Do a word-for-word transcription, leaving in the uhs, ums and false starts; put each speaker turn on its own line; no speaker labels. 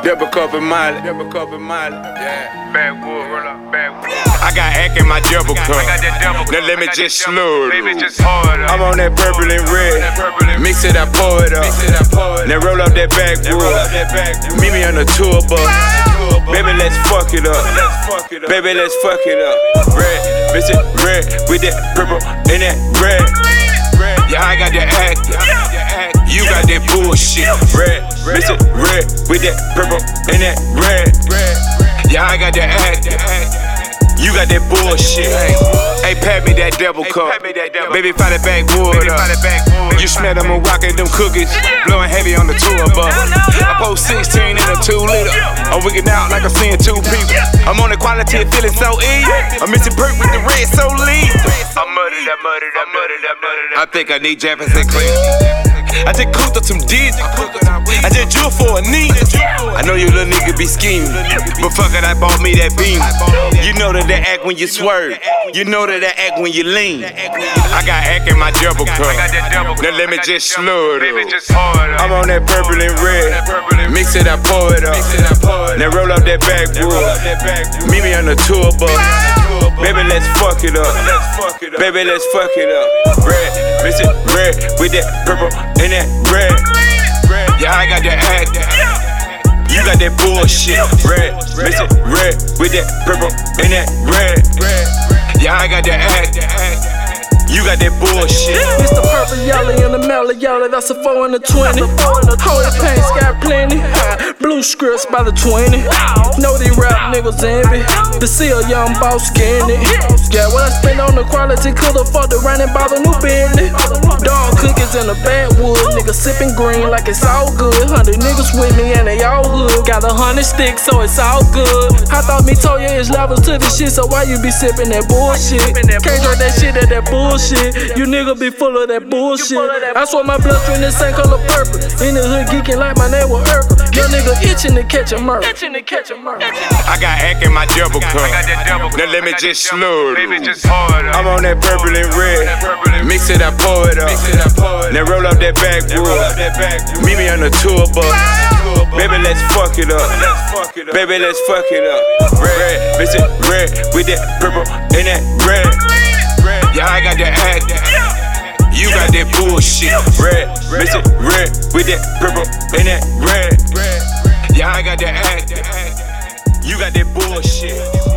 Double cup and Molly. Double cup and Molly. Yeah. Backwood, roll up, backwood. I got act in my double cup. I got that double cup. Now let me just slow it. Just I'm on that purple and red. Mix it, I pour it up. Now roll up that backwood. Meet me on the tour bus. Baby, let's fuck it up. Baby, let's fuck it up. Red, bitch, it red with that purple and that red. Yeah, I got that act. You got that bullshit. Red, bitch, it red with that purple and that red. Yeah, I got that act. You got that bullshit. Hey, pat me that double cup. Baby, find that backwood up. You smell them rockin' them cookies, blowing heavy on the tour bus. I post sixteen in a two liter. I'm wigging out like I'm seeing two people. I'm on the quality, feeling so easy. I'm missing perk with the red, so lean. I'm muddy, that muddy, that muddy, that muddy. I think I need Jefferson clean. I just cooked up some Disney. I just drew for a knee. I know you little nigga be scheming, but fuck it, I bought me that beam. You know that that act when you swerve. You know that that act when you lean. I got act in my double cup. Now let me just slow it up. I'm on that purple and red. Mix it, I pour it up. Now roll up that backwood. Meet me on the tour bus. Baby, let's fuck it up. Baby, let's fuck it up. Red, bitch, it red with that purple and that red. Yeah, I got that act. You got that bullshit. Red, bitch, it red with that purple and that red. Yeah, I got that act. You got that bullshit.
It's the purple yellow and the mellow yellow, that's a four and a twenty. Holy paints got plenty. Blue scripts by the twenty. Know these rap niggas envy. The seal young boss skinny. Yeah, what I spend on the quality could afford to run and buy the new Bentley. Dog cookies in the backwood. Niggas sipping green like it's all good. Hundred niggas with me and they all hood. Got a hundred sticks, so it's all good. I thought me told you it's levels to this shit, so why you be sipping that bullshit? Can't drink that shit at that bullshit. You nigga be full of that bullshit. I swear my bloodstream is same color purple. In the hood geeking like my name was Urkel. Young nigga itching to catch a murder.
I got act in my double cup. Now let me just slow it. I'm on that purple and red. Mix it, I pour it up. Now roll up that backwood. Meet me on the tour bus. Baby, let's fuck it up. Baby, let's fuck it up. Red, bitch, it red with that purple and that red. Yeah, I got that act. You got that bullshit. Red, bitch, it red with that purple and that red. Yeah, I got that act. You got that bullshit.